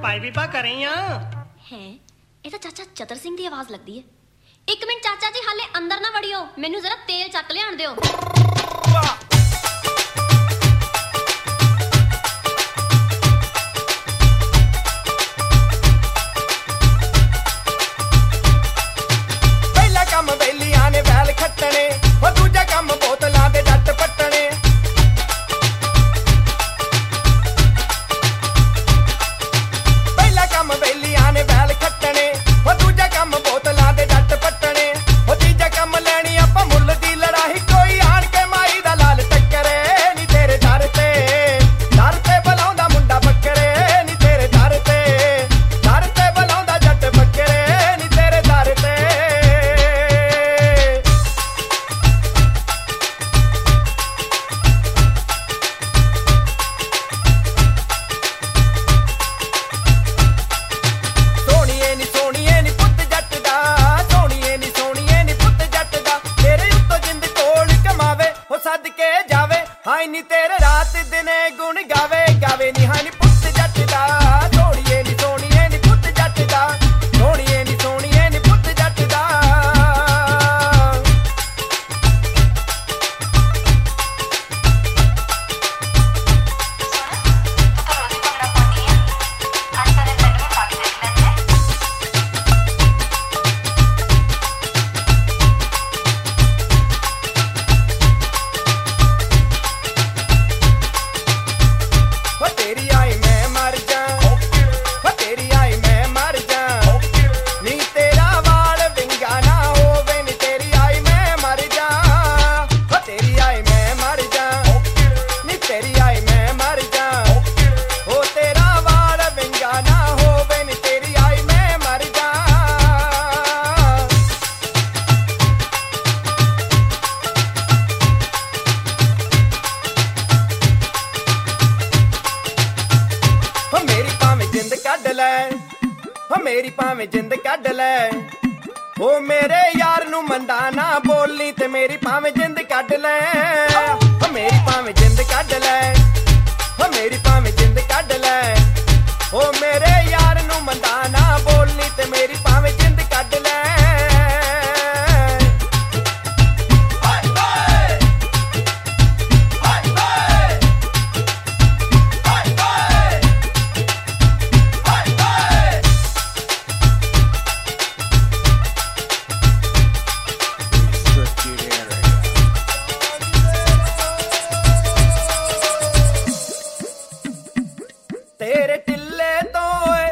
ਭਾਈ ਬੀਬਾ ਘਰੇ ਆ ਹੈ ਇਹ ਤਾਂ ਚਾਚਾ ਚਤਰ ਸਿੰਘ ਦੀ ਆਵਾਜ਼ ਲੱਗਦੀ ਹੈ। ਇੱਕ ਮਿੰਟ ਚਾਚਾ ਜੀ, ਹਾਲੇ ਅੰਦਰ ਨਾ ਵੜਿਓ, ਮੈਨੂੰ ਜ਼ਰਾ ਤੇਲ ਚੱਕ ਲਿਆਣ ਦਿਓ। ਪਹਿਲਾ ਕੰਮ ਬੇਲੀਆਂ ਨੇ ਵੈਲ ਖੱਟਣੇ, ਉਹ ਦੂਜਾ ਕੰਮ ਬੋਤਲਾਂ ਦੇ ਜੱਟ ਪੱਟਣੇ। ਪਹਿਲਾ ਕੰਮ ਬੇਲੀਆਂ ਨੇ ਵੈਲ ਖੱਟਣੇ, ਉਹ ਦੂਜਾ ਕੰਮ ਬੋਤਲਾਂ ਦੇ ਜੱਟ ਪੱਟਣੇ। ਉਹ ਤੀਜਾ ਕੰਮ ਲੈਣੀ ਆਪਾਂ ਮੁੱਲ ਦੀ ਲੜਾਈ, ਕੋਈ ਆਣ ਕੇ ਮਾਈ ਦਾ ਲਾਲ ਟੱਕਰੇ ਨੀ ਤੇਰੇ ਦਰ ਤੇ ਬੁਲਾਉਂਦਾ ਮੁੰਡਾ ਬੱਕਰੇ ਨੀ ਤੇਰੇ ਦਰ ਤੇ ਬੁਲਾਉਂਦਾ ਜੱਟ ਬੱਕਰੇ ਨੀ ਤੇਰੇ ਦਰ ਤੇ। ਸੋਹਣੀਏ ਨੀ ਪੁੱਤ ਜੱਟ ਦਾ, ਸੋਹਣੀਏ ਨੀ ਪੁੱਤ ਜੱਟ ਦਾ, ਤੇਰੇ ਉੱਤੋਂ ਜਿੰਦ ਕੋਲ ਕਮਾਵੇ ਉਹ ਸਦਕੇ ਜਾਵੇ। ਹਾਏ ਨੀ ਤੇਰੇ ਰਾਤ ਦਿਨੇ ਗੁਣ ਗਾਵੇ ਨੀ, ਹਾਏ ਨੀ ਪੁੱਤ ਜੱਟ ਦਾ। ਸੋਹਣੀਏ ਨੀ ਪੁੱਤ ਜੱਟ ਦਾ, ਸੋਹਣੀਏ ਨੀ ਪੁੱਤ ਜੱਟ ਦਾ। ਓ ਤੇਰੀ ਆਈ ਮੈਂ ਮਰ ਜਾ, ਓ ਤੇਰੀ ਆਈ ਮੈਂ ਮਰ ਜਾ, ਨੀ ਤੇਰਾ ਵਾਲ ਵਿੰਗਾ ਨਾ ਹੋਵੇ ਨੀ ਤੇਰੀ ਆਈ ਮੈਂ ਮਰ ਜਾ। ਓ ਤੇਰੀ ਆਈ ਮੈਂ ਮਰ ਜਾ, ਨੀ ਤੇਰੀ ਆਈ ਮੈਂ ਮਰ ਜਾ, ਓ ਤੇਰਾ ਵਾਲ ਵਿੰਗਾ ਨਾ ਹੋਵੇ ਨੀ ਤੇਰੀ ਆਈ ਮੈਂ ਮਰ ਜਾ। ਓ ਮੇਰੀ ਭਾਵੇਂ ਜਿੰਦ ਕੱਢ ਲੈ, ਓ ਮੇਰੀ ਭਾਵੇਂ ਜਿੰਦ ਕੱਢ ਲੈ, ਓ ਮੇਰੇ ਯਾਰ ਨੂੰ ਮੰਦਾ ਨਾ ਬੋਲੀ ਤੇ ਮੇਰੀ ਭਾਵੇਂ ਜਿੰਦ ਕੱਢ ਲੈ। ਓ ਮੇਰੀ ਭਾਵੇਂ ਜਿੰਦ ਕੱਢ ਲੈ, ਓ ਮੇਰੀ ਭਾਵੇਂ ਜਿੰਦ ਕੱਢ ਲੈ, ਓ ਮੇਰੇ ਯਾਰ ਨੂੰ ਮੰਦਾ ਨਾ ਬੋਲੀ ਤੇ ਮੇਰੀ ਭਾਵੇਂ ਜਿੰਦ ਕੱਢ ਲੈ। ਤੇਰੇ ਟਿੱਲੇ ਤੋਂ